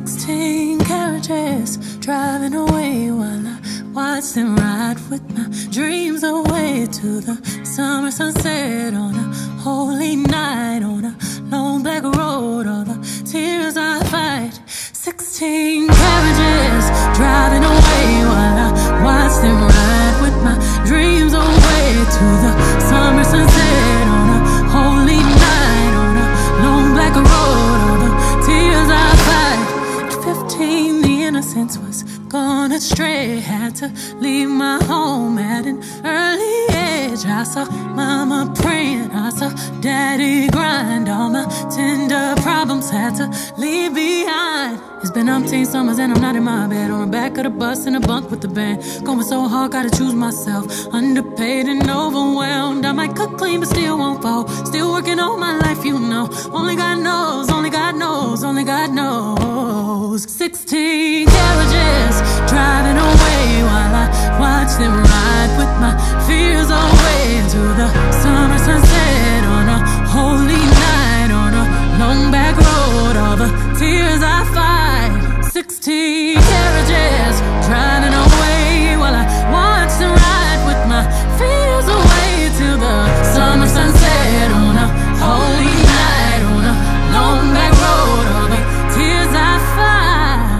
16 carriages driving away while I watch them ride with my dreams away to the summer sunset on a holy night on a long black road. All the tears I fight. 16 carriages driving away while I watch them ride with my dreams away to the summer sunset on a holy night on a long black road. All the tears I fight. At 15, the innocence was gone astray. Had to leave my home at an early age. I saw mama praying, I saw daddy grind. All my tender problems had to leave behind. It's been umpteen summers and I'm not in my bed, on the back of the bus in a bunk with the band. Going so hard, gotta choose myself. Underpaid and overwhelmed. I might cook clean but still won't fall. Still working all my life, you know. Only God knows, only God knows, only God knows. 16 carriages driving away while I watch them ride with my fears away to the summer sunset on a holy night on a long back road. All the tears I fight. 16 carriages driving away while I watch them ride with my fears away to the summer sunset on a holy night on a long back road. All the tears I fight.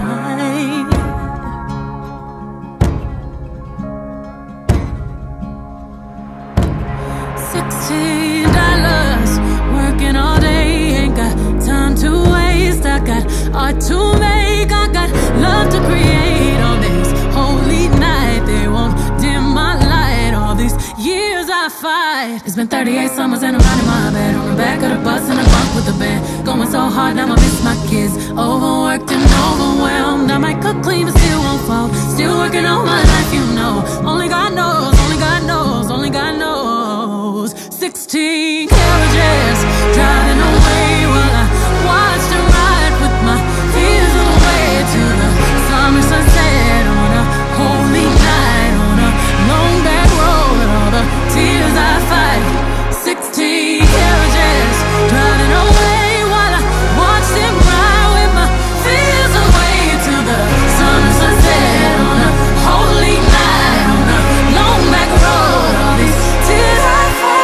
$16 working all day, ain't got time to waste. I got art to make, I got love to create. On this holy night, they won't dim my light. All these years I fight. It's been 38 summers and I'm not in my bed, on the back of the bus in a bunk with the band. Going so hard, now I miss my kids. Overworked and overwhelmed. I might cook clean but still won't fall. Still working all my life, you know. Only God knows, only God knows, only God knows. 16 carriages driving away while I watch them ride with my fears away to the summer sunset on a holy night on a long back road. All the tears I fight. 16 carriages driving away while I watch them ride with my fears away to the summer sunset on a holy night on a long back road. All these tears I fight.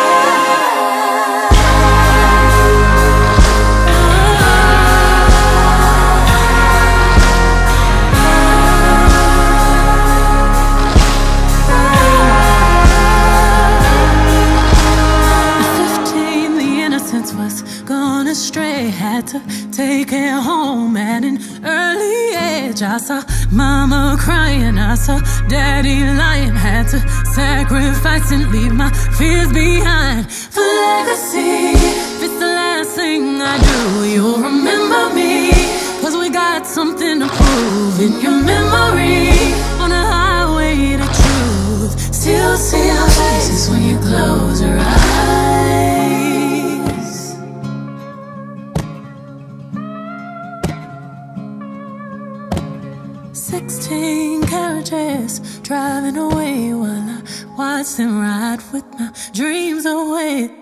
Was gone astray, had to take it home at an early age. I saw mama crying, I saw daddy lying. Had to sacrifice and leave my fears behind. For legacy, if it's the last thing I do, you'll remember me. Cause we got something to prove in your memory. On a highway to truth, still see our faces when you close your eyes. 16 carriages driving away while I watch them ride with my dreams away.